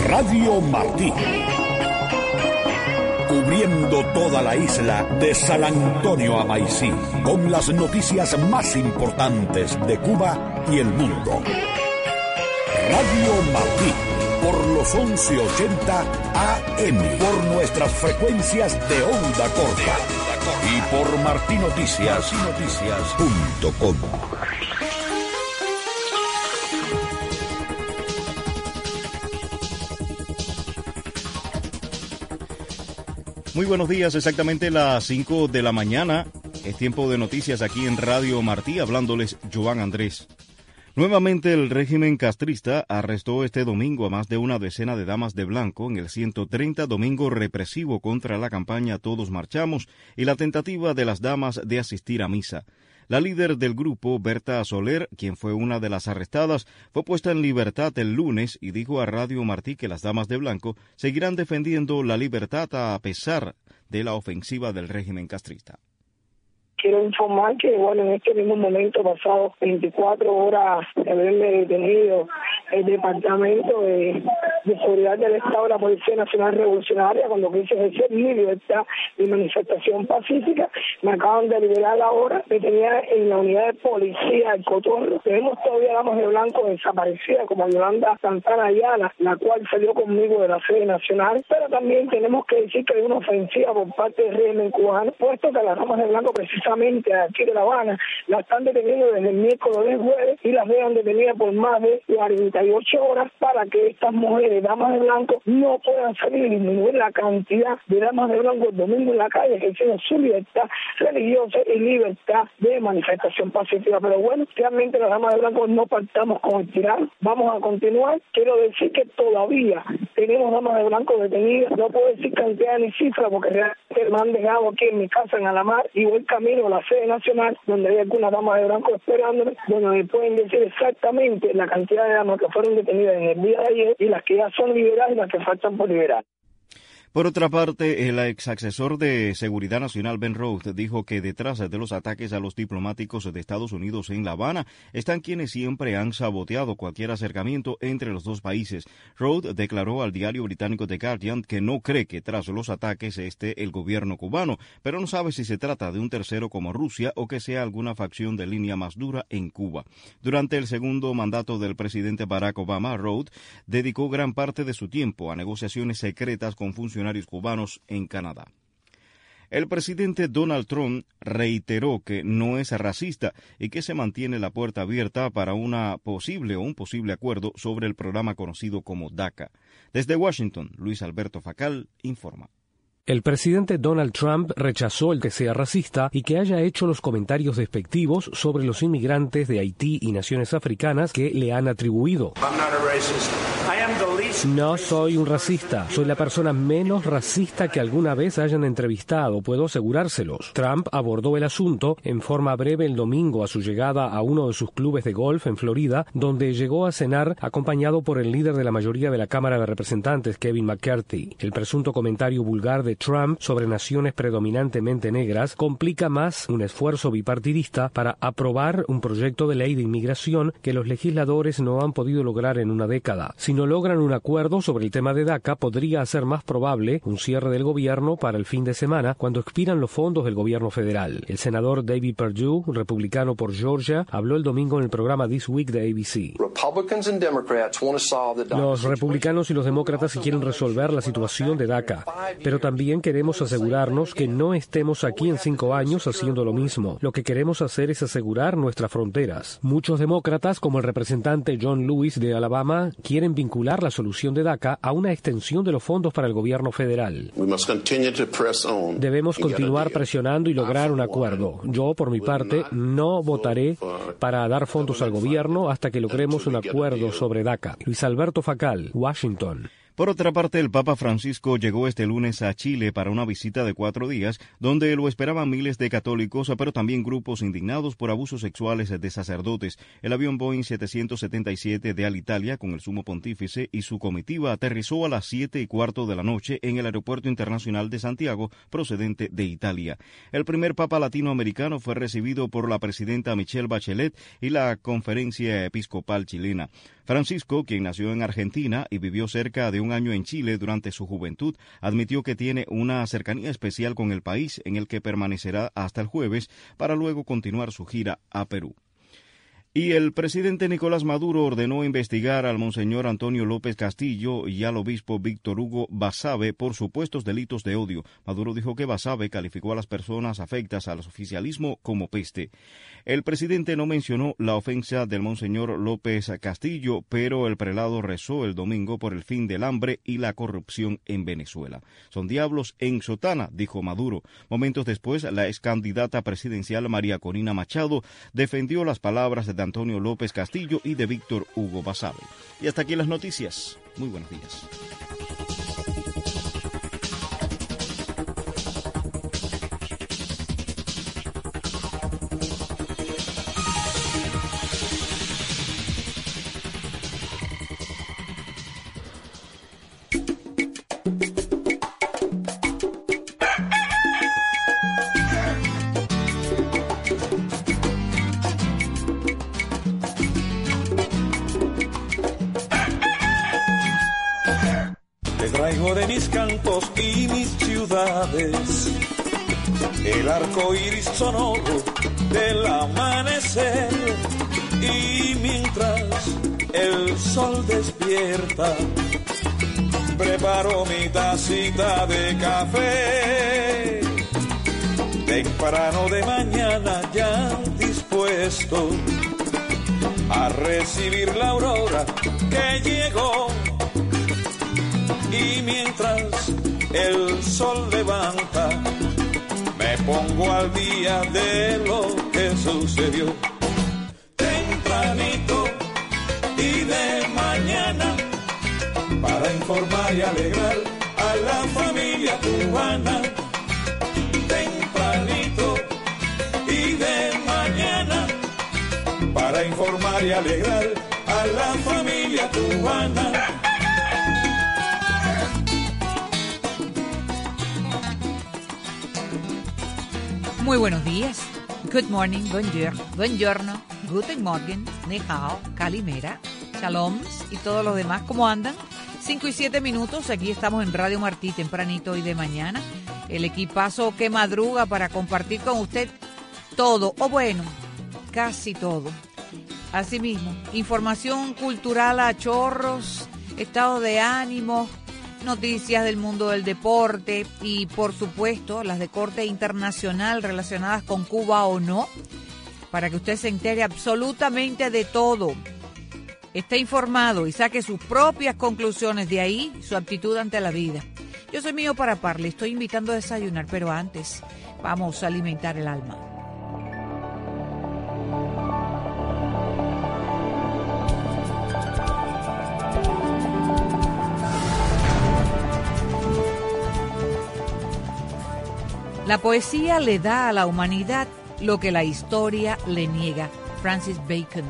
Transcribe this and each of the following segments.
Radio Martí. Cubriendo toda la isla de San Antonio a Maicí, con las noticias más importantes de Cuba y el mundo. Radio Martí, por los 1180 AM, por nuestras frecuencias de onda corta y por martinoticias.com. Muy buenos días, exactamente las 5 de la mañana. Es tiempo de noticias aquí en Radio Martí, hablándoles Joan Andrés. Nuevamente el régimen castrista arrestó este domingo a más de una decena de damas de blanco en el 130 domingo represivo contra la campaña Todos Marchamos y la tentativa de las damas de asistir a misa. La líder del grupo, Berta Soler, quien fue una de las arrestadas, fue puesta en libertad el lunes y dijo a Radio Martí que las damas de blanco seguirán defendiendo la libertad a pesar de la ofensiva del régimen castrista. Quiero informar que, en este mismo momento, pasado 24 horas de haberme detenido el Departamento de Seguridad del Estado de la Policía Nacional Revolucionaria, cuando quise ejercer mi libertad y manifestación pacífica, me acaban de liberar ahora. Me tenía en la unidad de policía El Cotorro. Tenemos todavía damas de blanco desaparecidas, como Yolanda Santana Ayala, la cual salió conmigo de la sede nacional, pero también tenemos que decir que hay una ofensiva por parte del régimen cubano, puesto que las damas de blanco precisamente aquí de La Habana la están deteniendo desde el miércoles del jueves y las dejan detenidas por más de 48 horas para que estas mujeres, damas de blanco, no puedan salir y disminuir la cantidad de damas de blanco el domingo en la calle, ejerciendo su libertad religiosa y libertad de manifestación pacífica. Pero realmente las damas de blanco no partamos con el tirano, vamos a continuar. Quiero decir que todavía tenemos damas de blanco detenidas, no puedo decir cantidad ni cifra porque realmente me han dejado aquí en mi casa en Alamar y voy camino a la sede nacional, donde hay algunas damas de blanco esperándome, donde me pueden decir exactamente la cantidad de damas que fueron detenidas en el día de ayer y las que ya son liberadas y las que faltan por liberar. Por otra parte, el ex asesor de Seguridad Nacional Ben Rhodes dijo que detrás de los ataques a los diplomáticos de Estados Unidos en La Habana están quienes siempre han saboteado cualquier acercamiento entre los dos países. Rhodes declaró al diario británico The Guardian que no cree que tras los ataques esté el gobierno cubano, pero no sabe si se trata de un tercero como Rusia o que sea alguna facción de línea más dura en Cuba. Durante el segundo mandato del presidente Barack Obama, Rhodes dedicó gran parte de su tiempo a negociaciones secretas con funcionarios cubanos en Canadá. El presidente Donald Trump reiteró que no es racista y que se mantiene la puerta abierta para un posible acuerdo sobre el programa conocido como DACA. Desde Washington, Luis Alberto Facal informa. El presidente Donald Trump rechazó el que sea racista y que haya hecho los comentarios despectivos sobre los inmigrantes de Haití y naciones africanas que le han atribuido. No soy un racista, soy la persona menos racista que alguna vez hayan entrevistado, puedo asegurárselos. Trump abordó el asunto en forma breve el domingo a su llegada a uno de sus clubes de golf en Florida, donde llegó a cenar acompañado por el líder de la mayoría de la Cámara de Representantes, Kevin McCarthy. El presunto comentario vulgar de Trump sobre naciones predominantemente negras complica más un esfuerzo bipartidista para aprobar un proyecto de ley de inmigración que los legisladores no han podido lograr en una década. Si no logran un acuerdo sobre el tema de DACA, podría hacer más probable un cierre del gobierno para el fin de semana cuando expiran los fondos del gobierno federal. El senador David Perdue, republicano por Georgia, habló el domingo en el programa This Week de ABC. Los republicanos y los demócratas quieren resolver la situación de DACA, pero también queremos asegurarnos que no estemos aquí en 5 años haciendo lo mismo. Lo que queremos hacer es asegurar nuestras fronteras. Muchos demócratas, como el representante John Lewis de Alabama, quieren vincular la solución de DACA a una extensión de los fondos para el gobierno federal. Debemos continuar presionando y lograr un acuerdo. Yo, por mi parte, no votaré para dar fondos al gobierno hasta que logremos un acuerdo sobre DACA. Luis Alberto Facal, Washington. Por otra parte, el Papa Francisco llegó este lunes a Chile para una visita de 4 días, donde lo esperaban miles de católicos, pero también grupos indignados por abusos sexuales de sacerdotes. El avión Boeing 777 de Alitalia, con el sumo pontífice y su comitiva, aterrizó a las 7:15 de la noche en el Aeropuerto Internacional de Santiago, procedente de Italia. El primer Papa latinoamericano fue recibido por la presidenta Michelle Bachelet y la Conferencia Episcopal Chilena. Francisco, quien nació en Argentina y vivió cerca de un año en Chile durante su juventud, admitió que tiene una cercanía especial con el país, en el que permanecerá hasta el jueves para luego continuar su gira a Perú. Y el presidente Nicolás Maduro ordenó investigar al monseñor Antonio López Castillo y al obispo Víctor Hugo Basabe por supuestos delitos de odio. Maduro dijo que Basabe calificó a las personas afectas al oficialismo como peste. El presidente no mencionó la ofensa del monseñor López Castillo, pero el prelado rezó el domingo por el fin del hambre y la corrupción en Venezuela. Son diablos en sotana, dijo Maduro. Momentos después, la ex candidata presidencial María Corina Machado defendió las palabras de Antonio López Castillo y de Víctor Hugo Basabe. Y hasta aquí las noticias. Muy buenos días. Traigo de mis cantos y mis ciudades el arco iris sonoro del amanecer, y mientras el sol despierta preparo mi tacita de café. Temprano de mañana ya dispuesto a recibir la aurora que llegó. Y mientras el sol levanta, me pongo al día de lo que sucedió. Tempranito y de mañana, para informar y alegrar a la familia cubana. Tempranito y de mañana, para informar y alegrar a la familia cubana. Muy buenos días. Good morning, buongiorno, guten morgen, ni hao, calimera, shaloms y todos los demás. ¿Cómo andan? 5 y 7 minutos. Aquí estamos en Radio Martí, tempranito y de mañana. El equipazo que madruga para compartir con usted todo, o bueno, casi todo. Asimismo, información cultural a chorros, estado de ánimo, noticias del mundo del deporte y, por supuesto, las de corte internacional relacionadas con Cuba o no, para que usted se entere absolutamente de todo. Esté informado y saque sus propias conclusiones, de ahí su aptitud ante la vida. Yo soy Mío para Parle, estoy invitando a desayunar, pero antes vamos a alimentar el alma. La poesía le da a la humanidad lo que la historia le niega. Francis Bacon.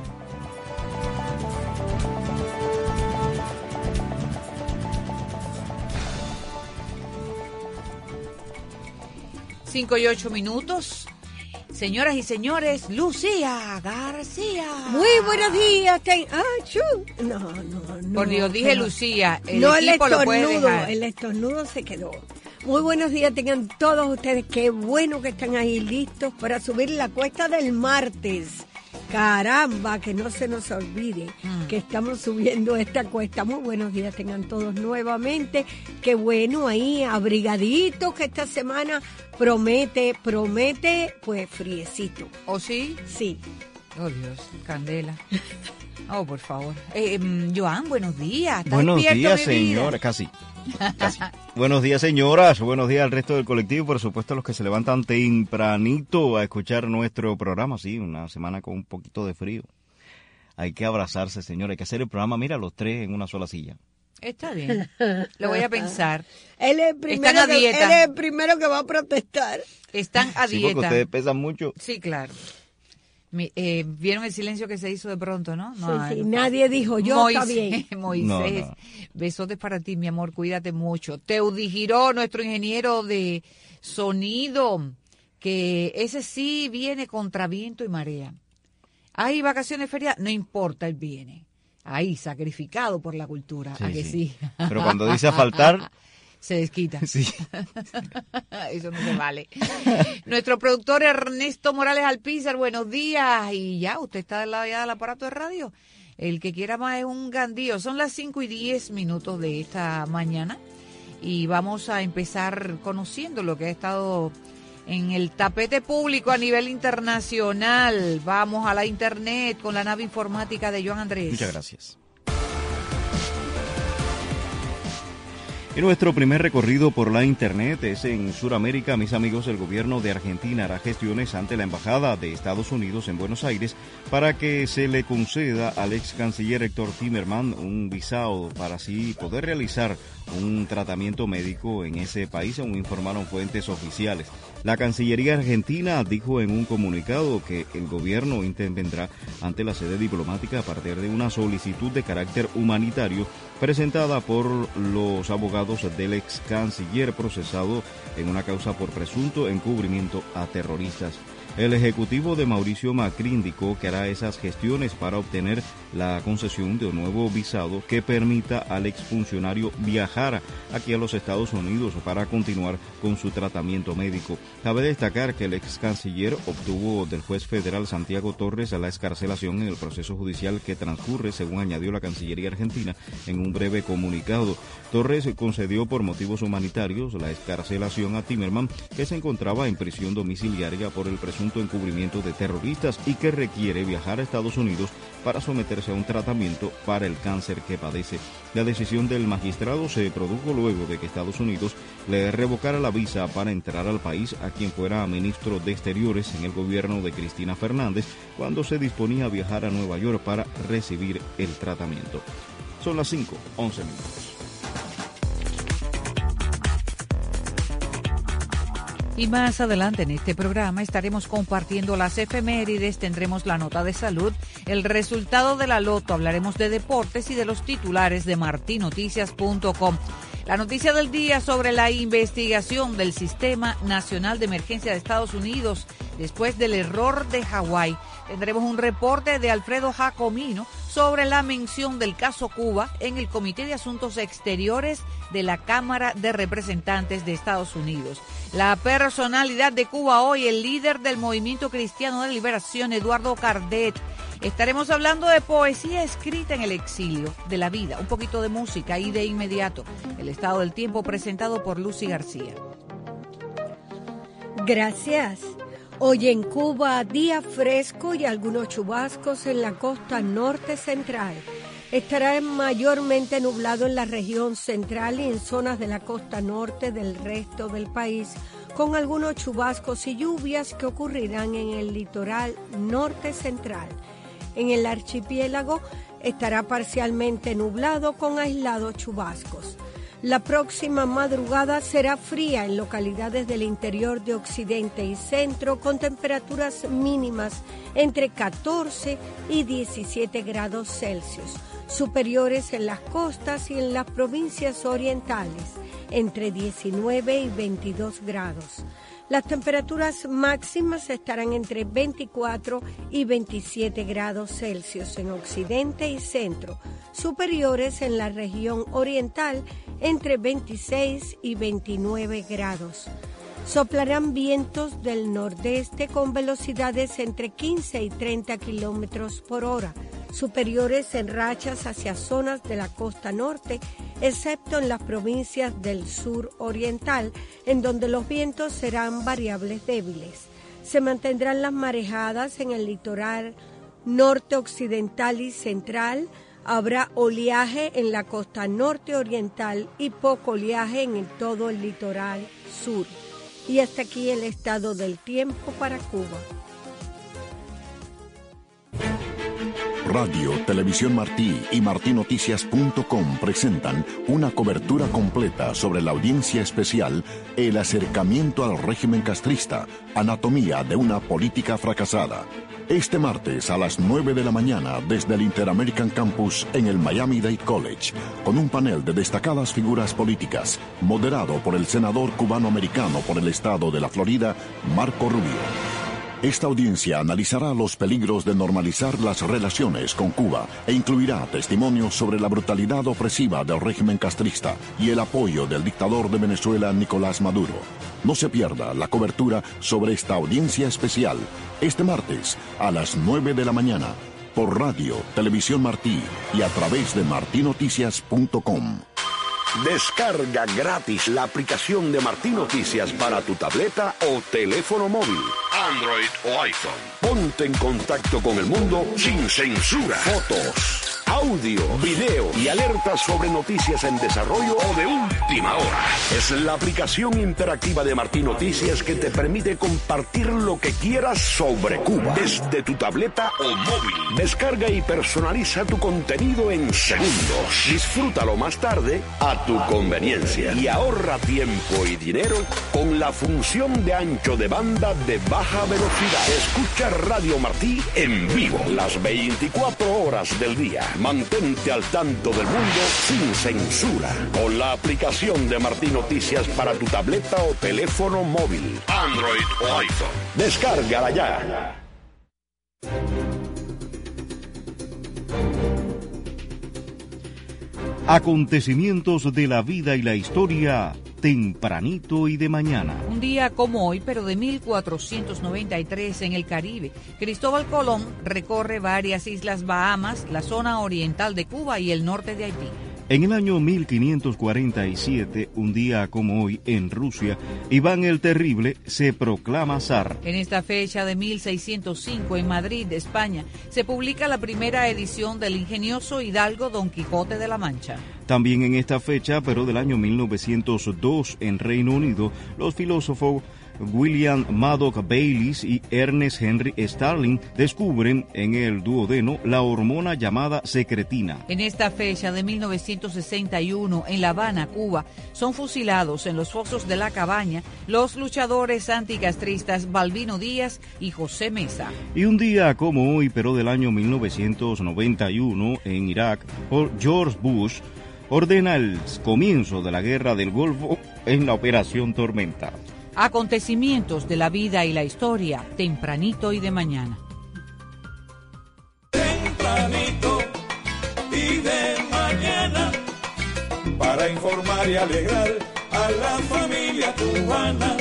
Cinco y 8 minutos. Señoras y señores, Lucía García. Muy buenos días. No. Por Dios, dije Lucía. El equipo lo puede dejar. El estornudo se quedó. Muy buenos días tengan todos ustedes. Qué bueno que están ahí listos para subir la cuesta del martes. Caramba, que no se nos olvide que estamos subiendo esta cuesta. Muy buenos días tengan todos nuevamente. Qué bueno ahí, abrigaditos, que esta semana promete, pues friecito. ¿Oh, sí? Sí. Oh, Dios, candela. Oh, por favor. Joan, buenos días. Buenos días, señora. Casi. Buenos días, señoras. Buenos días al resto del colectivo. Por supuesto, a los que se levantan tempranito a escuchar nuestro programa. Sí, una semana con un poquito de frío. Hay que abrazarse, señora. Hay que hacer el programa, mira, los tres en una sola silla. Está bien. Lo voy a pensar. Él es el primero que va a protestar. Están a dieta. Sí, porque ustedes pesan mucho. Sí, claro. Vieron el silencio que se hizo de pronto, ¿no? Sí, nadie dijo yo, está bien. Moisés, no. Besotes para ti, mi amor, cuídate mucho. Teudi Giró, nuestro ingeniero de sonido, que ese sí viene contra viento y marea. Hay vacaciones feriadas, no importa, él viene. ahí, sacrificado por la cultura. ¿A que sí? Pero cuando dice a faltar... se desquita. Sí. Eso no se vale. Nuestro productor Ernesto Morales Alpizar, buenos días. Y ya, usted está del lado ya del aparato de radio. El que quiera más es un gandío. Son las 5:10 de esta mañana. Y vamos a empezar conociendo lo que ha estado en el tapete público a nivel internacional. Vamos a la internet con la nave informática de Joan Andrés. Muchas gracias. Y nuestro primer recorrido por la internet es en Sudamérica. Mis amigos, el gobierno de Argentina hará gestiones ante la Embajada de Estados Unidos en Buenos Aires para que se le conceda al ex canciller Héctor Timerman un visado para así poder realizar un tratamiento médico en ese país, según informaron fuentes oficiales. La Cancillería Argentina dijo en un comunicado que el gobierno intervendrá ante la sede diplomática a partir de una solicitud de carácter humanitario presentada por los abogados del ex canciller procesado en una causa por presunto encubrimiento a terroristas. El ejecutivo de Mauricio Macri indicó que hará esas gestiones para obtener la concesión de un nuevo visado que permita al exfuncionario viajar aquí a los Estados Unidos para continuar con su tratamiento médico. Cabe destacar que el ex canciller obtuvo del juez federal Santiago Torres la excarcelación en el proceso judicial que transcurre, según añadió la Cancillería Argentina en un breve comunicado. Torres concedió por motivos humanitarios la excarcelación a Timerman, que se encontraba en prisión domiciliaria por el presunto encubrimiento de terroristas y que requiere viajar a Estados Unidos para someterse a un tratamiento para el cáncer que padece. La decisión del magistrado se produjo luego de que Estados Unidos le revocara la visa para entrar al país a quien fuera ministro de Exteriores en el gobierno de Cristina Fernández cuando se disponía a viajar a Nueva York para recibir el tratamiento. Son las 5:11. Y más adelante en este programa estaremos compartiendo las efemérides, tendremos la nota de salud, el resultado de la loto, hablaremos de deportes y de los titulares de martinoticias.com. La noticia del día sobre la investigación del Sistema Nacional de Emergencia de Estados Unidos después del error de Hawái. Tendremos un reporte de Alfredo Jacomino sobre la mención del caso Cuba en el Comité de Asuntos Exteriores de la Cámara de Representantes de Estados Unidos. La personalidad de Cuba hoy, el líder del Movimiento Cristiano de Liberación, Eduardo Cardet. Estaremos hablando de poesía escrita en el exilio, de la vida, un poquito de música y de inmediato el estado del tiempo presentado por Lucy García. Gracias. Hoy en Cuba, día fresco y algunos chubascos en la costa norte central. Estará mayormente nublado en la región central y en zonas de la costa norte del resto del país, con algunos chubascos y lluvias que ocurrirán en el litoral norte central. En el archipiélago estará parcialmente nublado con aislados chubascos. La próxima madrugada será fría en localidades del interior de Occidente y Centro, con temperaturas mínimas entre 14 y 17 grados Celsius, superiores en las costas y en las provincias orientales, entre 19 y 22 grados. Las temperaturas máximas estarán entre 24 y 27 grados Celsius en Occidente y Centro, superiores en la región oriental entre 26 y 29 grados. Soplarán vientos del nordeste con velocidades entre 15 y 30 kilómetros por hora, superiores en rachas hacia zonas de la costa norte, excepto en las provincias del sur oriental, en donde los vientos serán variables débiles. Se mantendrán las marejadas en el litoral norte occidental y central. Habrá oleaje en la costa norte oriental y poco oleaje en todo el litoral sur. Y hasta aquí el estado del tiempo para Cuba. Radio, Televisión Martí y martinoticias.com presentan una cobertura completa sobre la audiencia especial El acercamiento al régimen castrista, anatomía de una política fracasada. Este martes a las 9 de la mañana desde el Interamerican Campus en el Miami-Dade College, con un panel de destacadas figuras políticas, moderado por el senador cubano-americano por el estado de la Florida, Marco Rubio. Esta audiencia analizará los peligros de normalizar las relaciones con Cuba e incluirá testimonios sobre la brutalidad opresiva del régimen castrista y el apoyo del dictador de Venezuela, Nicolás Maduro. No se pierda la cobertura sobre esta audiencia especial este martes a las 9 de la mañana por Radio Televisión Martí y a través de martinoticias.com. Descarga gratis la aplicación de Martí Noticias para tu tableta o teléfono móvil, Android o iPhone. Ponte en contacto con el mundo sin censura. Fotos, audio, video y alertas sobre noticias en desarrollo o de última hora. Es la aplicación interactiva de Martí Noticias que te permite compartir lo que quieras sobre Cuba desde tu tableta o móvil. Descarga y personaliza tu contenido en segundos. Disfrútalo más tarde a tu conveniencia y ahorra tiempo y dinero con la función de ancho de banda de baja velocidad. Escucha Radio Martí en vivo las 24 horas del día. Mantente al tanto del mundo sin censura con la aplicación de Martí Noticias para tu tableta o teléfono móvil, Android o iPhone. Descárgala ya. Acontecimientos de la vida y la historia tempranito y de mañana. Un día como hoy, pero de 1493 en el Caribe, Cristóbal Colón recorre varias islas Bahamas, la zona oriental de Cuba y el norte de Haití. En el año 1547, un día como hoy, en Rusia, Iván el Terrible se proclama zar. En esta fecha de 1605, en Madrid, España, se publica la primera edición del ingenioso hidalgo Don Quijote de la Mancha. También en esta fecha, pero del año 1902, en Reino Unido, los filósofos William Madoc Bayliss y Ernest Henry Starling descubren en el duodeno la hormona llamada secretina. En esta fecha de 1961, en La Habana, Cuba, son fusilados en los fosos de la Cabaña los luchadores anticastristas Balbino Díaz y José Mesa. Y un día como hoy, pero del año 1991, en Irak, George Bush ordena el comienzo de la Guerra del Golfo en la Operación Tormenta. Acontecimientos de la vida y la historia, tempranito y de mañana. Tempranito y de mañana, para informar y alegrar a la familia cubana.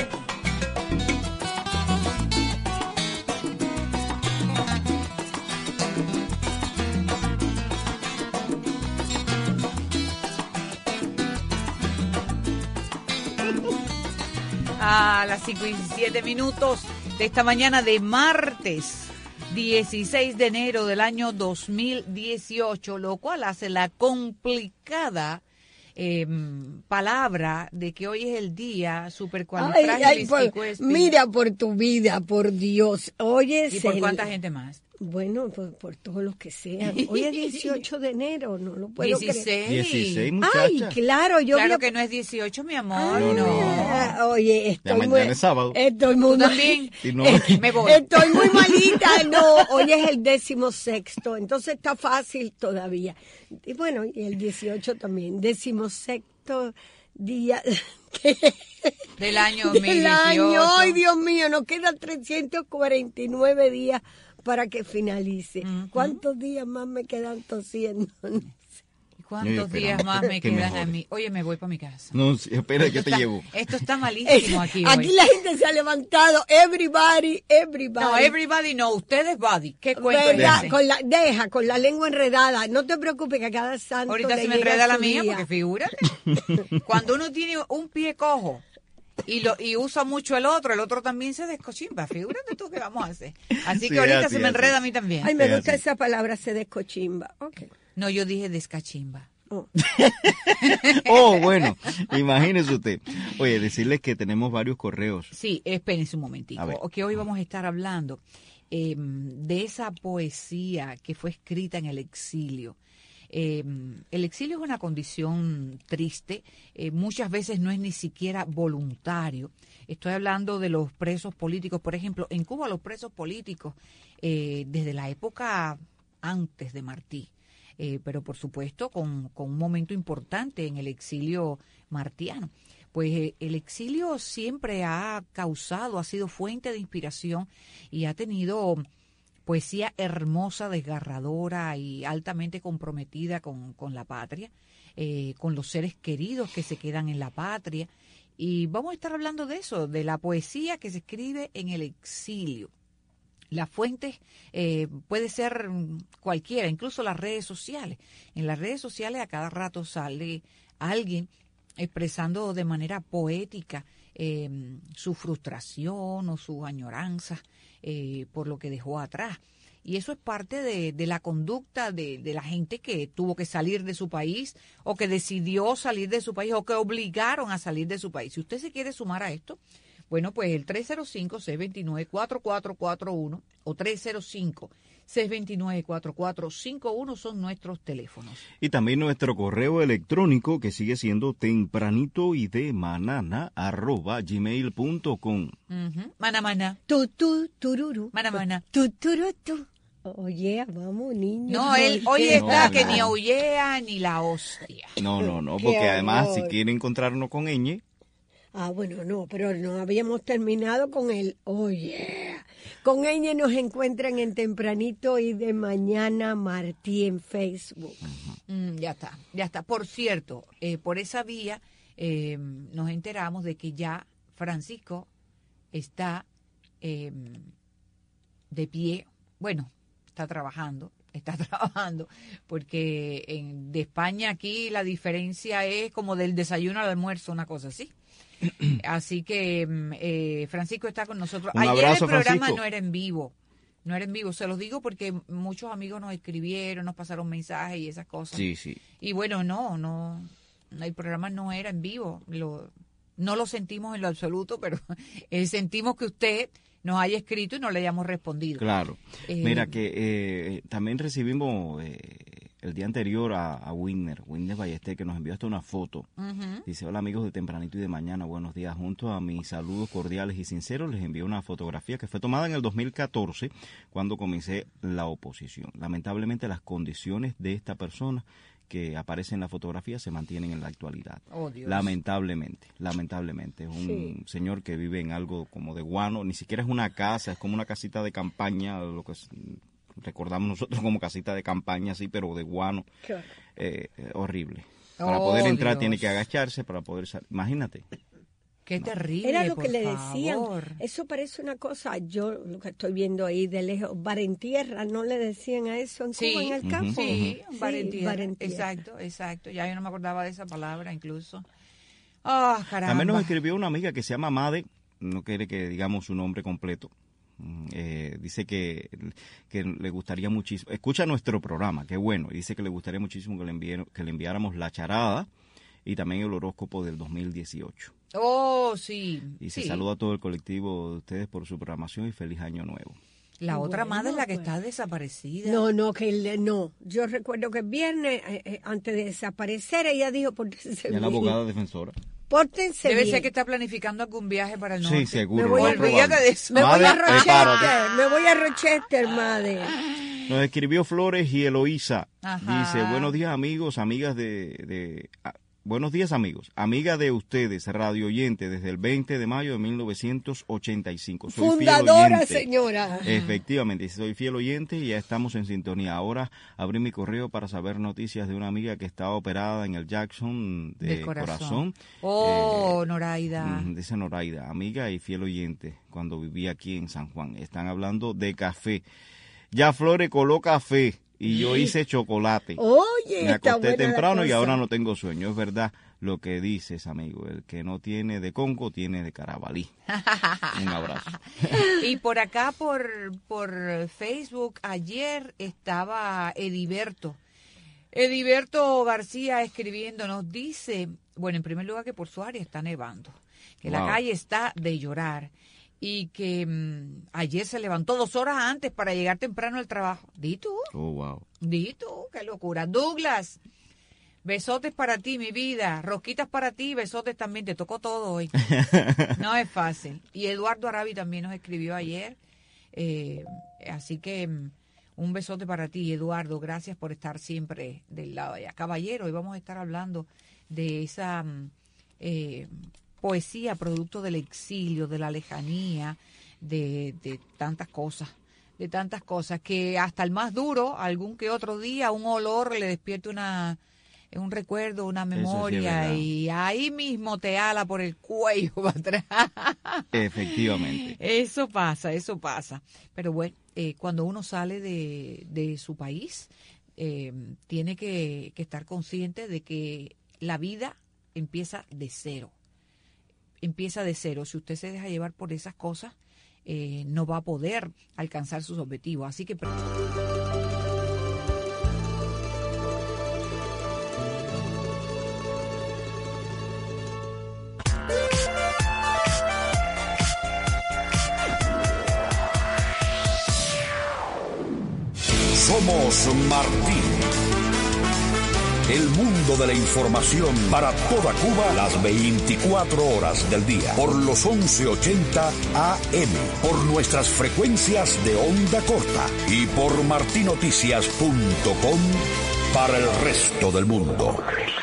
A las 5:07 de esta mañana de martes 16 de enero del año 2018, lo cual hace la complicada palabra de que hoy es el día supercualifrágilis. Mira, por tu vida, por Dios. Oye, ¿y por cuánta gente más? Bueno, por todos los que sean. Hoy es 18 de enero, no lo puedo 16. creer. 16, muchacha. Ay, claro, Claro que no es 18, mi amor. No. Oye, estoy muy... es sábado. Estoy muy ¿Tú también? Si no, Me voy. Estoy muy malita. No, hoy es el 16º, entonces está fácil todavía. Y bueno, y el 18 también, 16º día... Del año 2018. Del año, ay Dios mío, nos quedan 349 días para que finalice. Uh-huh. ¿Cuántos días más me quedan tosiendo? ¿Cuántos días más me quedan a mí? Oye, me voy para mi casa. No, espera, que te llevo. Esto está malísimo aquí Aquí hoy. la gente se ha levantado, everybody. No, everybody no, ustedes body. ¿Qué cuento es ¿Verdad? ese? Con la lengua enredada. No te preocupes que a cada santo Ahorita le se me llega enreda la su mía, día. porque figúrate. Cuando uno tiene un pie cojo y usa mucho el otro también se descochimba. Figúrate tú qué vamos a hacer. Así que ahorita se me enreda a mí también. Ay, me Es gusta así. esa palabra, se descochimba. Okay. No, yo dije descachimba. Oh. Oh, bueno, imagínese usted. Oye, decirles que tenemos varios correos. Sí, espérense un momentico. A ver. Que hoy vamos a estar hablando de esa poesía que fue escrita en el exilio. El exilio es una condición triste, muchas veces no es ni siquiera voluntario. Estoy hablando de los presos políticos, por ejemplo, en Cuba los presos políticos, desde la época antes de Martí, pero por supuesto con un momento importante en el exilio martiano. pues el exilio siempre ha sido fuente de inspiración y ha tenido poesía hermosa, desgarradora y altamente comprometida con la patria, con los seres queridos que se quedan en la patria. Y vamos a estar hablando de eso, de la poesía que se escribe en el exilio. Las fuentes puede ser cualquiera, incluso las redes sociales. En las redes sociales a cada rato sale alguien expresando de manera poética su frustración o sus añoranzas por lo que dejó atrás. Y eso es parte de la conducta de la gente que tuvo que salir de su país o que decidió salir de su país o que obligaron a salir de su país. Si usted se quiere sumar a esto, bueno, pues el 305-629-4441 o 305-629-4451 son nuestros teléfonos. Y también nuestro correo electrónico que sigue siendo tempranitoydemanana@gmail.com. Mana. Tururu. Mana. Tu. Oye, vamos, niños. No, él hoy está que ni auyea ni la hostia. No, porque además si quiere encontrarnos con ñ. Bueno, no, pero no habíamos terminado con el oye. Con ella nos encuentran en Tempranito y de Mañana Martí en Facebook. Ya está. Por cierto, por esa vía nos enteramos de que ya Francisco está de pie. Bueno, está trabajando, porque de España aquí la diferencia es como del desayuno al almuerzo, una cosa así. Así que Francisco está con nosotros. Un ayer abrazo, el programa Francisco. no era en vivo, se los digo porque muchos amigos nos escribieron, nos pasaron mensajes y esas cosas. Sí. Y bueno, no, el programa no era en vivo, no lo sentimos en lo absoluto, pero sentimos que usted nos haya escrito y no le hayamos respondido. Claro. Mira que también recibimos el día anterior a Winner Ballester, que nos envió hasta una foto. Dice: hola amigos de Tempranito y de Mañana, buenos días. Junto a mis saludos cordiales y sinceros les envío una fotografía que fue tomada en el 2014 cuando comencé la oposición. Lamentablemente las condiciones de esta persona que aparece en la fotografía se mantienen en la actualidad. Oh, Dios. Lamentablemente. Es un señor que vive en algo como de guano, ni siquiera es una casa, es como una casita de campaña, lo que recordamos nosotros como casita de campaña, así, pero de guano. Claro. Horrible. Para poder entrar Dios. tiene que agacharse, para poder salir. Imagínate. Qué terrible. Era lo por que le favor. decían. Eso parece una cosa, yo lo que estoy viendo ahí de lejos, bar en tierra, ¿no le decían a eso en Cuba, en el campo? Sí, bar en tierra. bar en tierra. Exacto. Ya yo no me acordaba de esa palabra incluso. Caramba. También nos escribió una amiga que se llama Made, no quiere que digamos su nombre completo. Dice que le gustaría muchísimo, escucha nuestro programa, qué bueno, y dice que le gustaría muchísimo que le enviáramos la charada y también el horóscopo del 2018. Oh, sí. Y se sí. saluda a todo el colectivo de ustedes por su programación y feliz año nuevo. La otra Bueno, madre es la que pues. está desaparecida. No, no. Yo recuerdo que el viernes, antes de desaparecer, ella dijo, pórtense Ya la bien. abogada defensora. Pórtense Debe bien. ser que está planificando algún viaje para el norte. Sí, seguro. Me voy lo a- más probable. Olvídate de eso. Me voy Madre, a prepárate. Rochester, madre. Nos escribió Flores y Eloísa. Ajá. Dice: buenos días amigos, amigas buenos días amigos, amiga de ustedes, radio oyente, desde el 20 de mayo de 1985. Soy fiel Fundadora, oyente. señora. Efectivamente, soy fiel oyente y ya estamos en sintonía. Ahora abrí mi correo para saber noticias de una amiga que estaba operada en el Jackson de corazón. Noraida. Dice Noraida, amiga y fiel oyente, cuando vivía aquí en San Juan. Están hablando de café. Ya Flores coló café y yo hice chocolate. Oye, Me está acosté buena la temprano y cosa. ahora no tengo sueño. Es verdad lo que dices, amigo. El que no tiene de Congo, tiene de Carabalí. Un abrazo. Y por acá, por Facebook, ayer estaba Ediberto García escribiendo, nos dice, bueno, en primer lugar que por su área está nevando, que la Wow. calle está de llorar y que ayer se levantó 2 horas antes para llegar temprano al trabajo. Di tú, Oh, wow. qué locura. Douglas, besotes para ti, mi vida, rosquitas para ti, besotes también, te tocó todo hoy. No es fácil. Y Eduardo Arabi también nos escribió ayer, así que un besote para ti, Eduardo, gracias por estar siempre del lado de allá. Caballero, hoy vamos a estar hablando de esa poesía producto del exilio, de la lejanía, de tantas cosas. De tantas cosas, que hasta el más duro, algún que otro día, un olor le despierte un recuerdo, una memoria, y ahí mismo te ala por el cuello para atrás. Efectivamente. Eso pasa. Pero bueno, cuando uno sale de su país, tiene que estar consciente de que la vida empieza de cero. Si usted se deja llevar por esas cosas, no va a poder alcanzar sus objetivos. Así que Somos Martín. El mundo de la información para toda Cuba las 24 horas del día. Por los 1180 AM. Por nuestras frecuencias de onda corta. Y por martinoticias.com para el resto del mundo.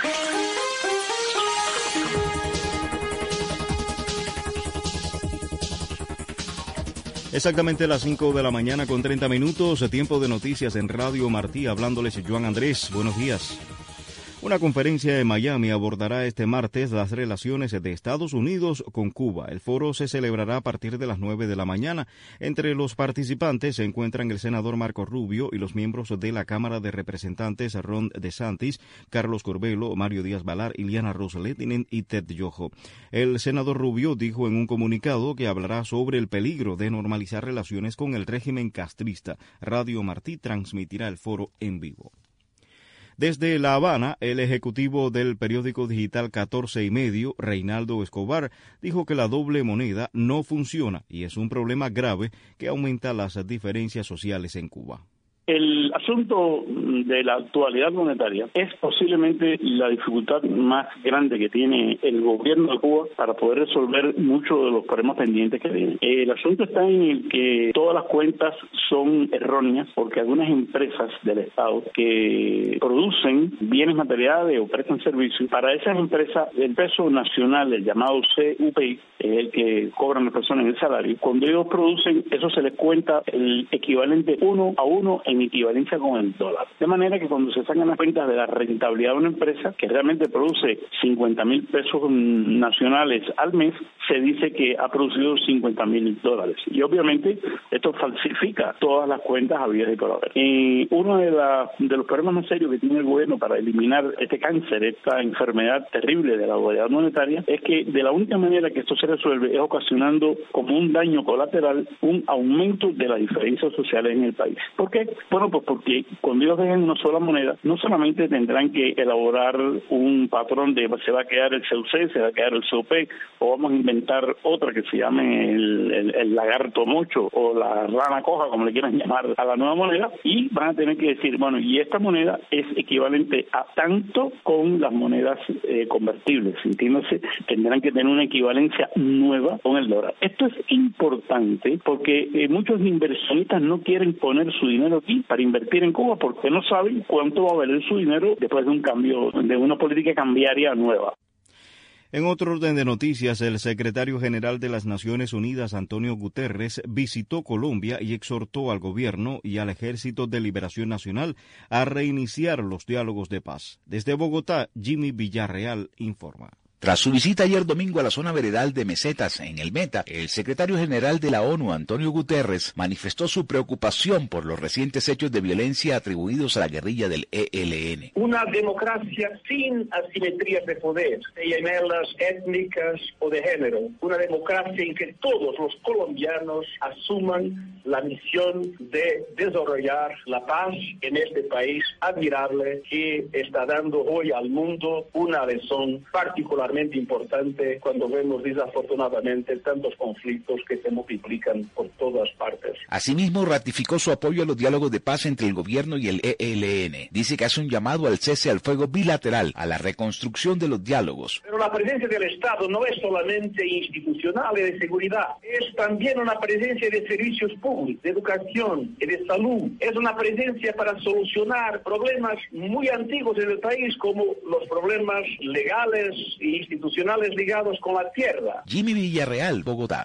Exactamente las 5 de la mañana con 30 minutos, tiempo de noticias en Radio Martí, hablándoles Joan Andrés. Buenos días. Una conferencia en Miami abordará este martes las relaciones de Estados Unidos con Cuba. El foro se celebrará a partir de las 9 de la mañana. Entre los participantes se encuentran el senador Marco Rubio y los miembros de la Cámara de Representantes Ron DeSantis, Carlos Curbelo, Mario Díaz-Balart, Ileana Ros-Lehtinen y Ted Yoho. El senador Rubio dijo en un comunicado que hablará sobre el peligro de normalizar relaciones con el régimen castrista. Radio Martí transmitirá el foro en vivo. Desde La Habana, el ejecutivo del periódico digital 14 y medio, Reinaldo Escobar, dijo que la doble moneda no funciona y es un problema grave que aumenta las diferencias sociales en Cuba. El asunto de la actualidad monetaria es posiblemente la dificultad más grande que tiene el gobierno de Cuba para poder resolver muchos de los problemas pendientes que tiene. El asunto está en el que todas las cuentas son erróneas porque algunas empresas del Estado que producen bienes materiales o prestan servicios, para esas empresas el peso nacional, el llamado CUPI, es el que cobran las personas en el salario. Cuando ellos producen, eso se les cuenta el equivalente 1 a 1 en equivalencia con el dólar. De manera que cuando se sacan las cuentas de la rentabilidad de una empresa que realmente produce 50,000 pesos nacionales al mes, se dice que ha producido $50,000. Y obviamente esto falsifica todas las cuentas habidas y por haber. Uno de los problemas más serios que tiene el gobierno para eliminar este cáncer, esta enfermedad terrible de la dualidad monetaria, es que de la única manera que esto se resuelve es ocasionando como un daño colateral un aumento de las diferencias sociales en el país. ¿Por qué? Bueno, pues porque cuando ellos dejen una sola moneda, no solamente tendrán que elaborar un patrón de se va a quedar el CUC, se va a quedar el COP, o vamos a inventar otra que se llame el lagarto mocho o la rana coja, como le quieran llamar, a la nueva moneda, y van a tener que decir, bueno, y esta moneda es equivalente a tanto con las monedas convertibles, entiéndase, tendrán que tener una equivalencia nueva con el dólar. Esto es importante porque muchos inversionistas no quieren poner su dinero aquí para invertir en Cuba porque no saben cuánto va a valer su dinero después de un cambio, de una política cambiaria nueva. En otro orden de noticias, el secretario general de las Naciones Unidas, Antonio Guterres, visitó Colombia y exhortó al gobierno y al Ejército de Liberación Nacional a reiniciar los diálogos de paz. Desde Bogotá, Jimmy Villarreal informa. Tras su visita ayer domingo a la zona veredal de Mesetas, en el Meta, el secretario general de la ONU, Antonio Guterres, manifestó su preocupación por los recientes hechos de violencia atribuidos a la guerrilla del ELN. Una democracia sin asimetrías de poder, llamarlas étnicas o de género. Una democracia en que todos los colombianos asuman la misión de desarrollar la paz en este país admirable que está dando hoy al mundo una lección particular importante cuando vemos desafortunadamente tantos conflictos que se multiplican por todas partes. Asimismo, ratificó su apoyo a los diálogos de paz entre el gobierno y el ELN. Dice que hace un llamado al cese al fuego bilateral, a la reconstrucción de los diálogos. Pero la presencia del Estado no es solamente institucional y de seguridad, es también una presencia de servicios públicos, de educación y de salud. Es una presencia para solucionar problemas muy antiguos en el país como los problemas legales y institucionales ligados con la tierra. Jimmy Villarreal, Bogotá.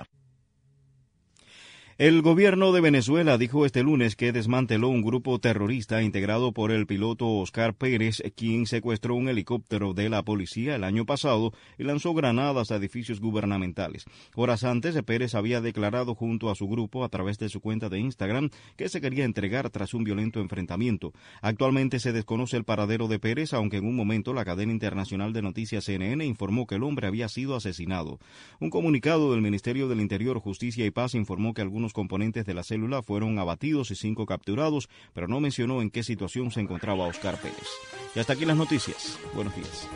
El gobierno de Venezuela dijo este lunes que desmanteló un grupo terrorista integrado por el piloto Oscar Pérez, quien secuestró un helicóptero de la policía el año pasado y lanzó granadas a edificios gubernamentales. Horas antes, Pérez había declarado junto a su grupo a través de su cuenta de Instagram que se quería entregar tras un violento enfrentamiento. Actualmente se desconoce el paradero de Pérez, aunque en un momento la cadena internacional de noticias CNN informó que el hombre había sido asesinado. Un comunicado del Ministerio del Interior, Justicia y Paz informó que algunos componentes de la célula fueron abatidos y 5 capturados, pero no mencionó en qué situación se encontraba Oscar Pérez. Y hasta aquí las noticias. Buenos días.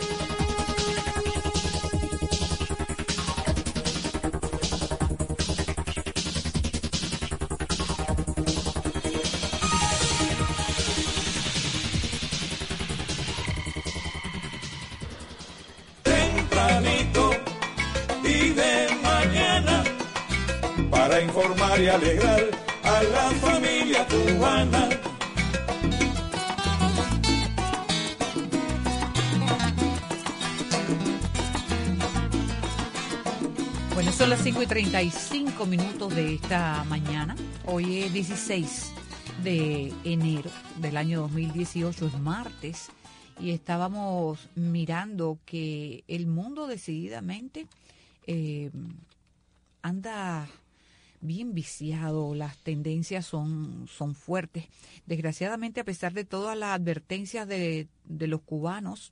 Tempranito y de mañana, para informar y alegrar a la familia cubana. Bueno, son las 5:35 de esta mañana. Hoy es 16 de enero del año 2018, es martes, y estábamos mirando que el mundo decididamente anda bien viciado, las tendencias son fuertes. Desgraciadamente, a pesar de todas las advertencias de los cubanos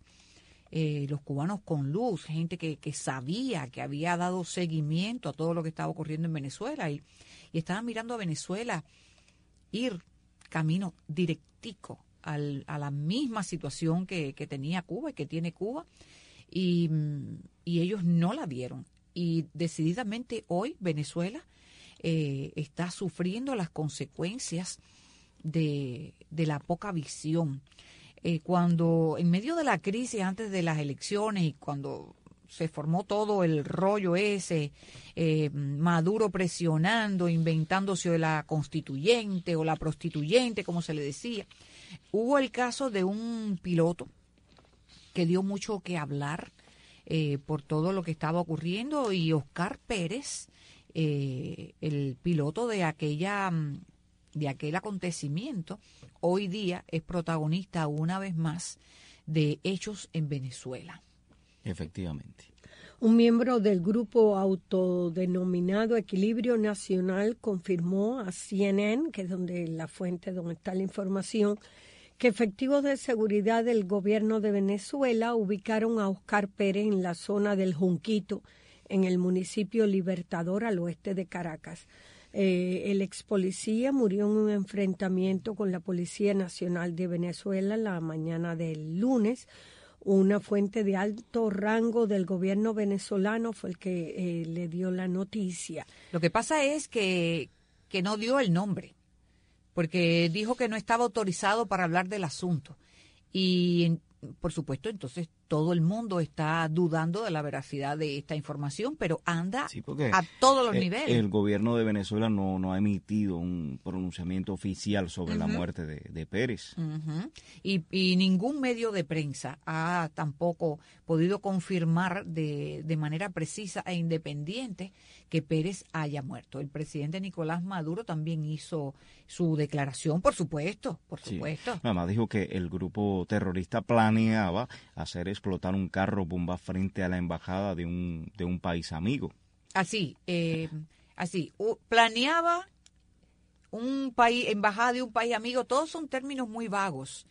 con luz, gente que sabía, que había dado seguimiento a todo lo que estaba ocurriendo en Venezuela y estaban mirando a Venezuela ir camino directico a la misma situación que tenía Cuba y que tiene Cuba, y ellos no la vieron. Y decididamente hoy Venezuela está sufriendo las consecuencias de la poca visión. Cuando en medio de la crisis antes de las elecciones y cuando se formó todo el rollo ese, Maduro presionando, inventándose la constituyente o la prostituyente, como se le decía, hubo el caso de un piloto que dio mucho que hablar por todo lo que estaba ocurriendo, y Oscar Pérez, el piloto de aquel acontecimiento, hoy día es protagonista una vez más de hechos en Venezuela. Efectivamente. Un miembro del grupo autodenominado Equilibrio Nacional confirmó a CNN, que es la fuente donde está la información, que efectivos de seguridad del gobierno de Venezuela ubicaron a Oscar Pérez en la zona del Junquito, en el municipio Libertador, al oeste de Caracas. El ex policía murió en un enfrentamiento con la Policía Nacional de Venezuela la mañana del lunes. Una fuente de alto rango del gobierno venezolano fue el que le dio la noticia. Lo que pasa es que no dio el nombre, porque dijo que no estaba autorizado para hablar del asunto. Y, por supuesto, entonces todo el mundo está dudando de la veracidad de esta información, pero anda a todos los niveles. El gobierno de Venezuela no ha emitido un pronunciamiento oficial sobre la muerte de Pérez. Y ningún medio de prensa ha tampoco podido confirmar de manera precisa e independiente que Pérez haya muerto. El presidente Nicolás Maduro también hizo su declaración, por supuesto. Sí. Además dijo que el grupo terrorista planeaba hacer explotar un carro bomba frente a la embajada de un país amigo. Planeaba embajada de un país amigo. Todos son términos muy vagos.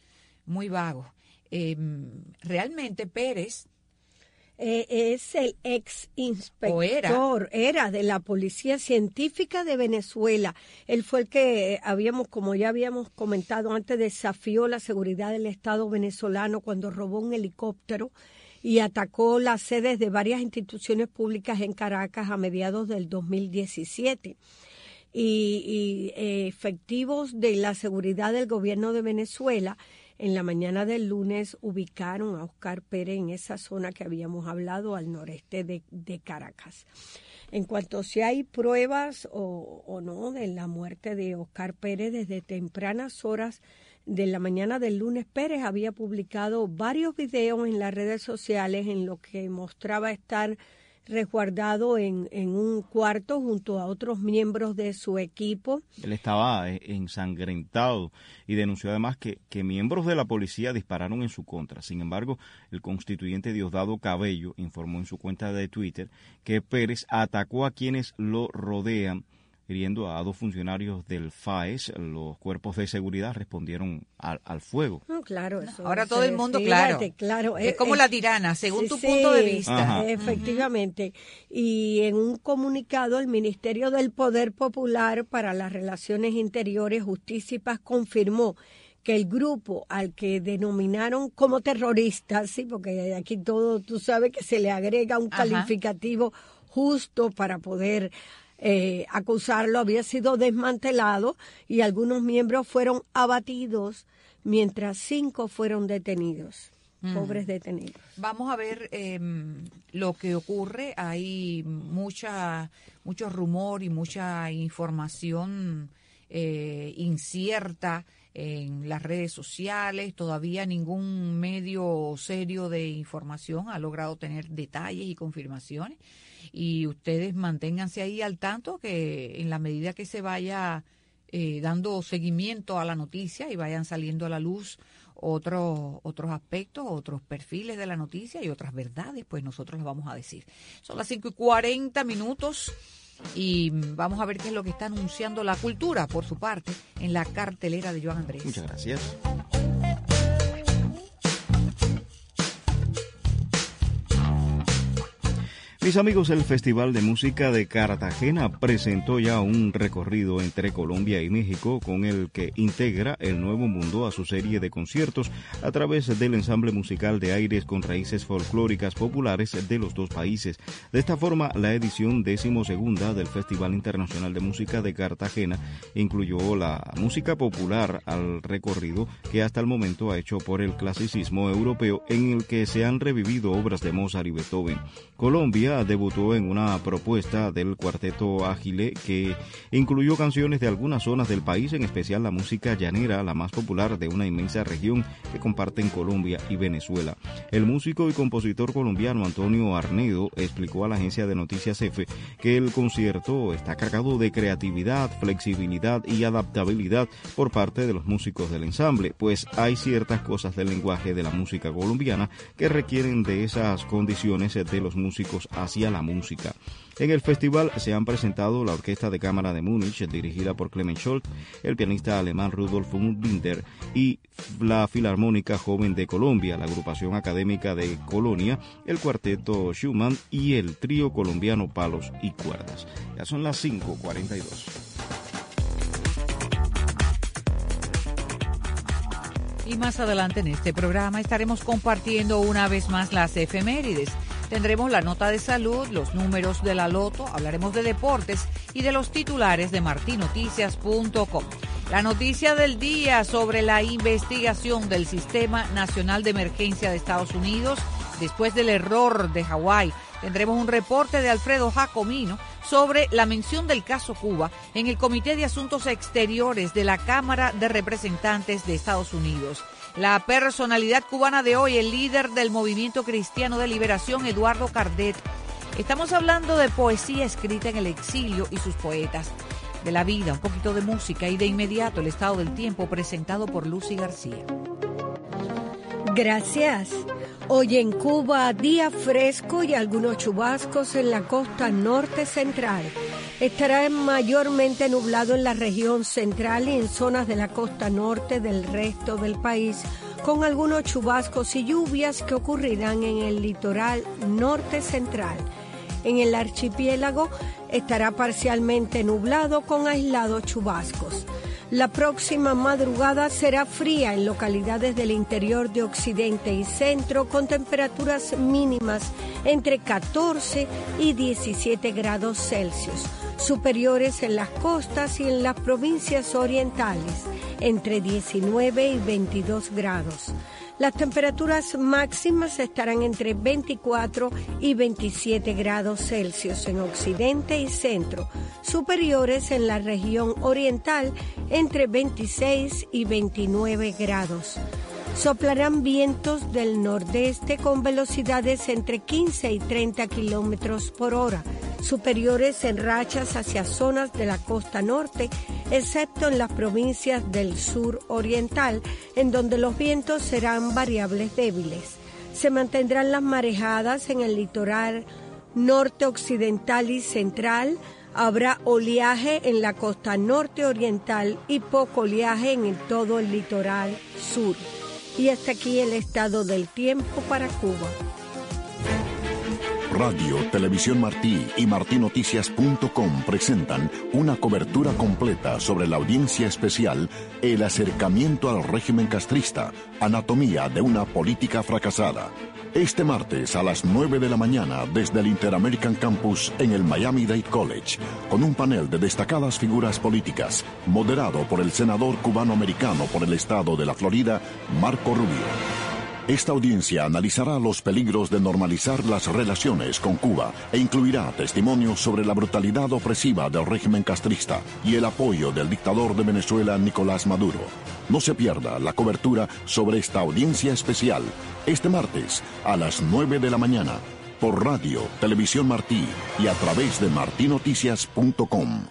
Realmente Pérez es el ex inspector, era de la Policía Científica de Venezuela. Él fue el que como ya habíamos comentado antes, desafió la seguridad del Estado venezolano cuando robó un helicóptero y atacó las sedes de varias instituciones públicas en Caracas a mediados del 2017. Y efectivos de la seguridad del gobierno de Venezuela en la mañana del lunes ubicaron a Oscar Pérez en esa zona que habíamos hablado al noreste de Caracas. En cuanto a si hay pruebas o no de la muerte de Oscar Pérez, desde tempranas horas de la mañana del lunes, Pérez había publicado varios videos en las redes sociales en los que mostraba estar resguardado en un cuarto junto a otros miembros de su equipo. Él estaba ensangrentado y denunció además que miembros de la policía dispararon en su contra. Sin embargo, el constituyente Diosdado Cabello informó en su cuenta de Twitter que Pérez atacó a quienes lo rodean, hiriendo a 2 funcionarios del FAES. Los cuerpos de seguridad respondieron al fuego. Claro, eso. Ahora todo el mundo, claro. Es como la tirana, según tu punto de vista. Ajá. Efectivamente. Y en un comunicado, el Ministerio del Poder Popular para las Relaciones Interiores, Justicia y Paz confirmó que el grupo al que denominaron como terrorista, sí, porque aquí todo, tú sabes que se le agrega un calificativo justo para poder acusarlo, había sido desmantelado y algunos miembros fueron abatidos mientras 5 fueron detenidos. Pobres detenidos. Vamos a ver lo que ocurre. Hay mucho rumor y mucha información incierta en las redes sociales. Todavía ningún medio serio de información ha logrado tener detalles y confirmaciones. Y ustedes manténganse ahí al tanto, que en la medida que se vaya dando seguimiento a la noticia y vayan saliendo a la luz otros aspectos, otros perfiles de la noticia y otras verdades, pues nosotros las vamos a decir. Son las 5:40 y vamos a ver qué es lo que está anunciando la cultura, por su parte, en la cartelera de Joan Andrés. Muchas gracias. Mis amigos, el Festival de Música de Cartagena presentó ya un recorrido entre Colombia y México con el que integra el Nuevo Mundo a su serie de conciertos a través del ensamble musical de aires con raíces folclóricas populares de los 2 países. De esta forma, la edición 12ª del Festival Internacional de Música de Cartagena incluyó la música popular al recorrido que hasta el momento ha hecho por el clasicismo europeo, en el que se han revivido obras de Mozart y Beethoven. Colombia debutó en una propuesta del Cuarteto Ágile que incluyó canciones de algunas zonas del país, en especial la música llanera, la más popular de una inmensa región que comparten Colombia y Venezuela. El músico y compositor colombiano Antonio Arnedo explicó a la agencia de noticias EFE que el concierto está cargado de creatividad, flexibilidad y adaptabilidad por parte de los músicos del ensamble, pues hay ciertas cosas del lenguaje de la música colombiana que requieren de esas condiciones de los músicos hacia la música. En el festival se han presentado la Orquesta de Cámara de Múnich, dirigida por Clement Scholz, el pianista alemán Rudolf Mundbinder y la Filarmónica Joven de Colombia, la Agrupación Académica de Colonia, el Cuarteto Schumann y el Trío Colombiano Palos y Cuerdas. Ya son las 5:42. Y más adelante en este programa estaremos compartiendo una vez más las efemérides. Tendremos la nota de salud, los números de la loto, hablaremos de deportes y de los titulares de martinoticias.com. La noticia del día sobre la investigación del Sistema Nacional de Emergencia de Estados Unidos después del error de Hawái. Tendremos un reporte de Alfredo Jacomino sobre la mención del caso Cuba en el Comité de Asuntos Exteriores de la Cámara de Representantes de Estados Unidos. La personalidad cubana de hoy, el líder del Movimiento Cristiano de Liberación, Eduardo Cardet. Estamos hablando de poesía escrita en el exilio y sus poetas, de la vida, un poquito de música y de inmediato el estado del tiempo presentado por Lucy García. Gracias. Hoy en Cuba, día fresco y algunos chubascos en la costa norte central. Estará mayormente nublado en la región central y en zonas de la costa norte del resto del país, con algunos chubascos y lluvias que ocurrirán en el litoral norte central. En el archipiélago estará parcialmente nublado con aislados chubascos. La próxima madrugada será fría en localidades del interior de Occidente y Centro, con temperaturas mínimas entre 14 y 17 grados Celsius, superiores en las costas y en las provincias orientales, entre 19 y 22 grados. Las temperaturas máximas estarán entre 24 y 27 grados Celsius en occidente y centro, superiores en la región oriental entre 26 y 29 grados. Soplarán vientos del nordeste con velocidades entre 15 y 30 kilómetros por hora, superiores en rachas hacia zonas de la costa norte, excepto en las provincias del sur oriental, en donde los vientos serán variables débiles. Se mantendrán las marejadas en el litoral norte occidental y central. Habrá oleaje en la costa norte oriental y poco oleaje en todo el litoral sur. Y hasta aquí el estado del tiempo para Cuba. Radio, Televisión Martí y martinoticias.com presentan una cobertura completa sobre la audiencia especial El acercamiento al régimen castrista, anatomía de una política fracasada. Este martes a las 9 de la mañana desde el Interamerican Campus en el Miami-Dade College, con un panel de destacadas figuras políticas, moderado por el senador cubano-americano por el estado de la Florida, Marco Rubio. Esta audiencia analizará los peligros de normalizar las relaciones con Cuba e incluirá testimonios sobre la brutalidad opresiva del régimen castrista y el apoyo del dictador de Venezuela, Nicolás Maduro. No se pierda la cobertura sobre esta audiencia especial este martes a las 9 de la mañana por Radio, Televisión Martí y a través de martinoticias.com.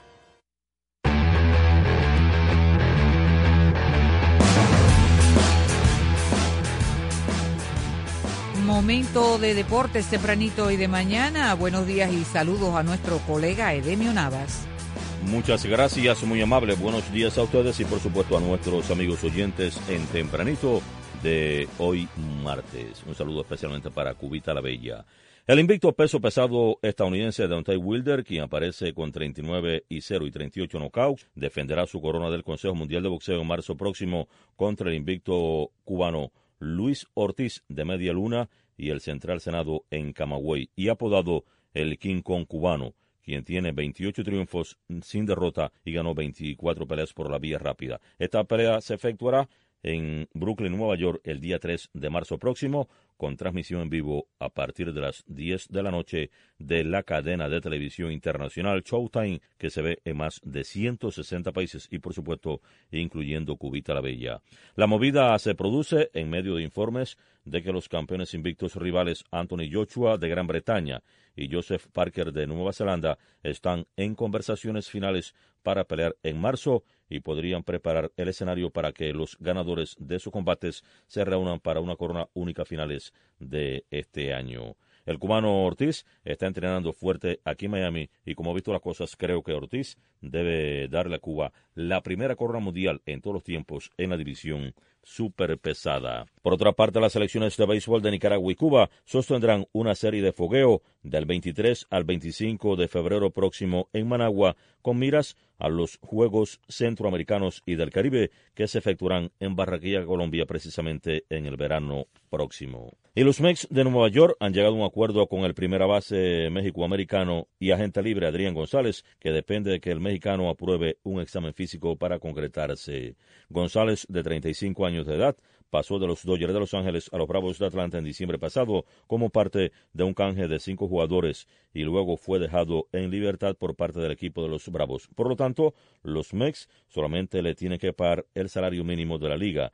Momento de deportes tempranito y de mañana. Buenos días y saludos a nuestro colega Edemio Navas. Muchas gracias, muy amable. Buenos días a ustedes y por supuesto a nuestros amigos oyentes en tempranito de hoy martes. Un saludo especialmente para Cubita la Bella. El invicto peso pesado estadounidense Deontay Wilder, quien aparece con 39-0 y 38 knockouts, defenderá su corona del Consejo Mundial de Boxeo en marzo próximo contra el invicto cubano Luis Ortiz de Media Luna y el Central Senado en Camagüey, y apodado el King Kong cubano, quien tiene 28 triunfos sin derrota y ganó 24 peleas por la vía rápida. Esta pelea se efectuará en Brooklyn, Nueva York, el día 3 de marzo próximo, con transmisión en vivo a partir de las 10 de la noche de la cadena de televisión internacional Showtime, que se ve en más de 160 países y, por supuesto, incluyendo Cubita la Bella. La movida se produce en medio de informes de que los campeones invictos rivales Anthony Joshua de Gran Bretaña y Joseph Parker de Nueva Zelanda están en conversaciones finales para pelear en marzo y podrían preparar el escenario para que los ganadores de sus combates se reúnan para una corona única a finales de este año. El cubano Ortiz está entrenando fuerte aquí en Miami y como he visto las cosas, creo que Ortiz debe darle a Cuba la primera corona mundial en todos los tiempos en la división superpesada. Por otra parte, las selecciones de béisbol de Nicaragua y Cuba sostendrán una serie de fogueo del 23 al 25 de febrero próximo en Managua con miras a los Juegos Centroamericanos y del Caribe que se efectuarán en Barranquilla, Colombia, precisamente en el verano próximo. Y los Mets de Nueva York han llegado a un acuerdo con el primera base méxico-americano y agente libre Adrián González, que depende de que el mexicano apruebe un examen físico para concretarse. González, de 35 años de edad, pasó de los Dodgers de Los Ángeles a los Bravos de Atlanta en diciembre pasado como parte de un canje de 5 jugadores y luego fue dejado en libertad por parte del equipo de los Bravos. Por lo tanto, los Mets solamente le tienen que pagar el salario mínimo de la liga,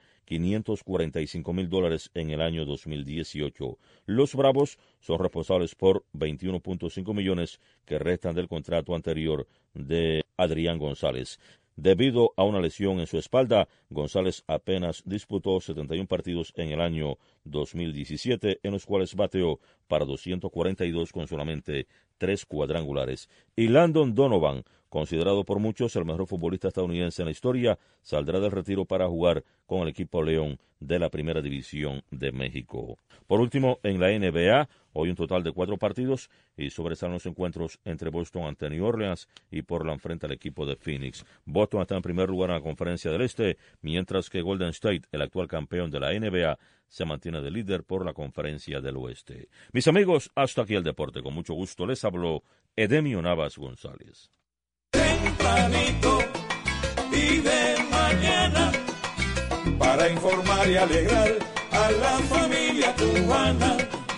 $545,000 en el año 2018. Los Bravos son responsables por $21.5 millones que restan del contrato anterior de Adrián González. Debido a una lesión en su espalda, González apenas disputó 71 partidos en el año 2017, en los cuales bateó para 242 con solamente 3 cuadrangulares. Y Landon Donovan, considerado por muchos el mejor futbolista estadounidense en la historia, saldrá del retiro para jugar con el equipo León de la Primera División de México. Por último, en la NBA, hoy un total de 4 partidos y sobresalen los encuentros entre Boston ante New Orleans y Portland frente al equipo de Phoenix. Boston está en primer lugar en la Conferencia del Este, mientras que Golden State, el actual campeón de la NBA, se mantiene de líder por la Conferencia del Oeste. Mis amigos, hasta aquí el deporte. Con mucho gusto les habló Edemio Navas González. Tempranito y de mañana, para informar y alegrar a la familia cubana.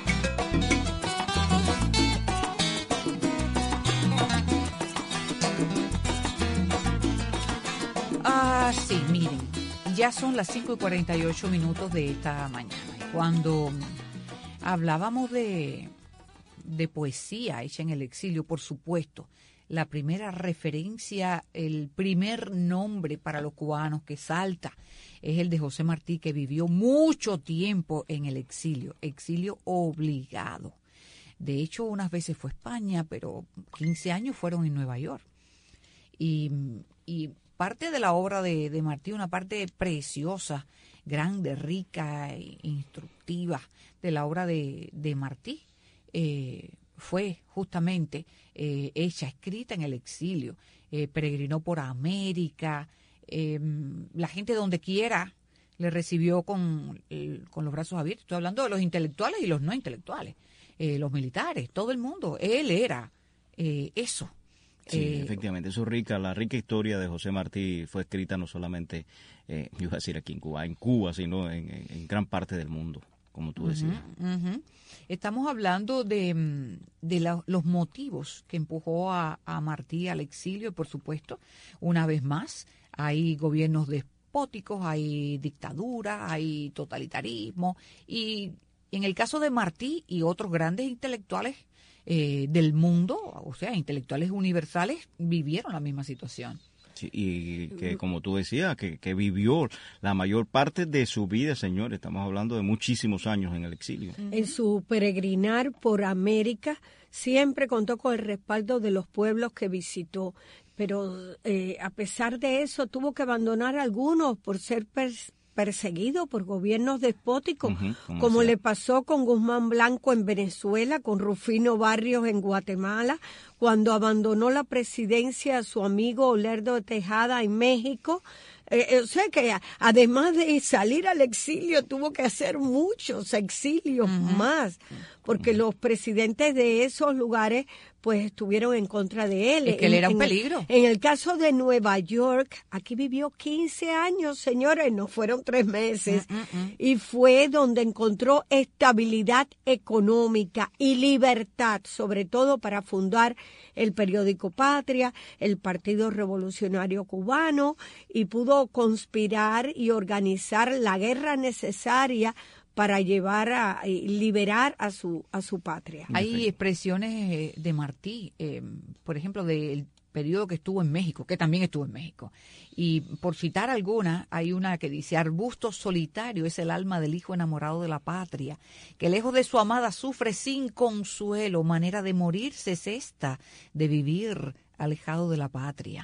Sí, miren, ya son las 5:48 de esta mañana. Cuando hablábamos de poesía hecha en el exilio, por supuesto, la primera referencia, el primer nombre para los cubanos que salta es el de José Martí, que vivió mucho tiempo en el exilio obligado. De hecho, unas veces fue a España, pero 15 años fueron en Nueva York. Y parte de la obra de Martí, una parte preciosa, grande, rica e instructiva de la obra de Martí, fue justamente escrita en el exilio. Peregrinó por América, la gente donde quiera le recibió con los brazos abiertos. Estoy hablando de los intelectuales y los no intelectuales, los militares, todo el mundo. Él era eso. Sí, efectivamente, la rica historia de José Martí fue escrita no solamente, yo iba a decir aquí en Cuba, sino en gran parte del mundo, como tú decías. Estamos hablando de los motivos que empujó a Martí al exilio, y por supuesto, una vez más, hay gobiernos despóticos, hay dictadura, hay totalitarismo, y en el caso de Martí y otros grandes intelectuales del mundo, o sea, intelectuales universales, vivieron la misma situación. Sí, y que, como tú decías, que vivió la mayor parte de su vida, señor, estamos hablando de muchísimos años en el exilio. En su peregrinar por América siempre contó con el respaldo de los pueblos que visitó, pero a pesar de eso tuvo que abandonar algunos por ser perseguido por gobiernos despóticos, como le pasó con Guzmán Blanco en Venezuela, con Rufino Barrios en Guatemala, cuando abandonó la presidencia a su amigo Olerdo de Tejada en México. O sea que además de salir al exilio tuvo que hacer muchos exilios más, porque los presidentes de esos lugares pues estuvieron en contra de él. Es que él era un peligro. En el caso de Nueva York, aquí vivió 15 años, señores, no fueron 3 meses, y fue donde encontró estabilidad económica y libertad, sobre todo para fundar el periódico Patria, el Partido Revolucionario Cubano, y pudo conspirar y organizar la guerra necesaria para liberar a su patria. Hay expresiones de Martí, por ejemplo, del periodo que estuvo en México, que también estuvo en México. Y por citar alguna, hay una que dice: arbusto solitario es el alma del hijo enamorado de la patria, que lejos de su amada sufre sin consuelo, manera de morirse es esta, de vivir alejado de la patria.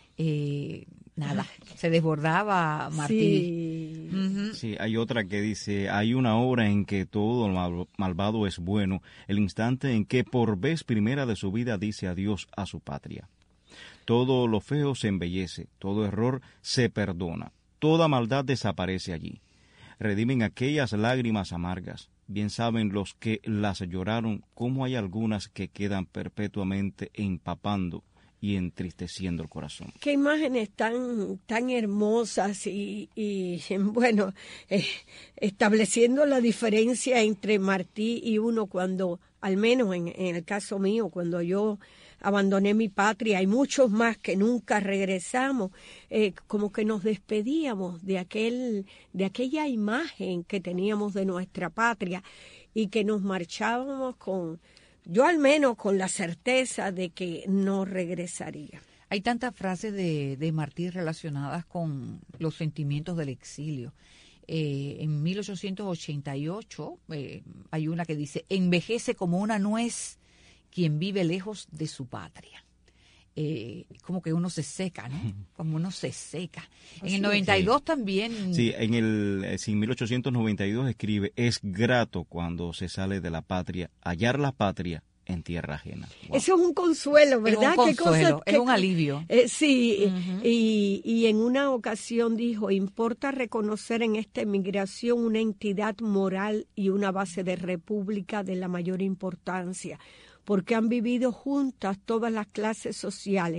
Se desbordaba Martí. Sí, hay otra que dice: hay una hora en que todo malvado es bueno, el instante en que por vez primera de su vida dice adiós a su patria. Todo lo feo se embellece, todo error se perdona, toda maldad desaparece allí. Redimen aquellas lágrimas amargas, bien saben los que las lloraron, cómo hay algunas que quedan perpetuamente empapando y entristeciendo el corazón. Qué imágenes tan hermosas y bueno, estableciendo la diferencia entre Martí y uno cuando, al menos en el caso mío, cuando yo abandoné mi patria, hay muchos más que nunca regresamos, como que nos despedíamos de aquella imagen que teníamos de nuestra patria y que nos marchábamos yo al menos con la certeza de que no regresaría. Hay tantas frases de Martí relacionadas con los sentimientos del exilio. En 1888 hay una que dice: envejece como una nuez quien vive lejos de su patria. Como que uno se seca, ¿no? Como uno se seca. En el 92 también... Sí, en 1892 escribe: es grato cuando se sale de la patria, hallar la patria en tierra ajena. Wow. Eso es un consuelo, ¿verdad? Es un consuelo, es un alivio. Sí, y en una ocasión dijo: importa reconocer en esta emigración una entidad moral y una base de república de la mayor importancia, porque han vivido juntas todas las clases sociales,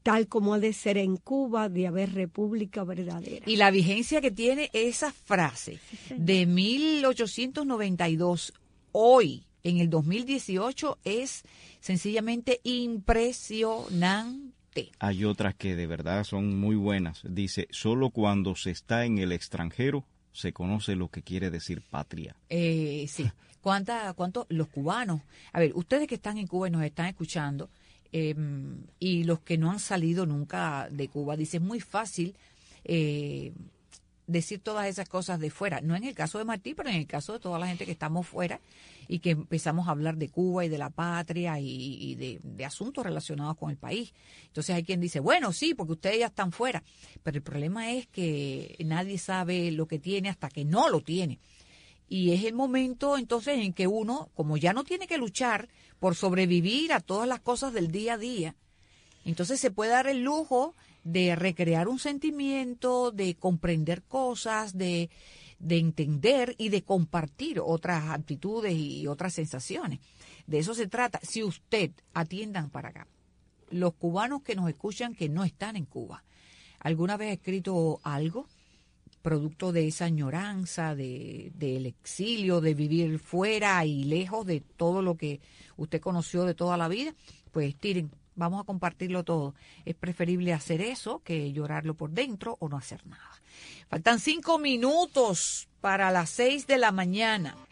tal como ha de ser en Cuba, de haber república verdadera. Y la vigencia que tiene esa frase de 1892, hoy, en el 2018, es sencillamente impresionante. Hay otras que de verdad son muy buenas. Dice, solo cuando se está en el extranjero se conoce lo que quiere decir patria. Sí. ¿Cuánto los cubanos? A ver, ustedes que están en Cuba y nos están escuchando, y los que no han salido nunca de Cuba, dicen, es muy fácil decir todas esas cosas de fuera. No en el caso de Martí, pero en el caso de toda la gente que estamos fuera y que empezamos a hablar de Cuba y de la patria y de asuntos relacionados con el país. Entonces hay quien dice, bueno, sí, porque ustedes ya están fuera. Pero el problema es que nadie sabe lo que tiene hasta que no lo tiene. Y es el momento entonces en que uno, como ya no tiene que luchar por sobrevivir a todas las cosas del día a día, entonces se puede dar el lujo de recrear un sentimiento, de comprender cosas, de entender y de compartir otras actitudes y otras sensaciones. De eso se trata. Si usted, atiendan para acá, los cubanos que nos escuchan que no están en Cuba, ¿alguna vez ha escrito algo producto de esa añoranza, del exilio, de vivir fuera y lejos de todo lo que usted conoció de toda la vida? Pues tiren, vamos a compartirlo todo. Es preferible hacer eso que llorarlo por dentro o no hacer nada. Faltan 5 minutos para las 6 de la mañana.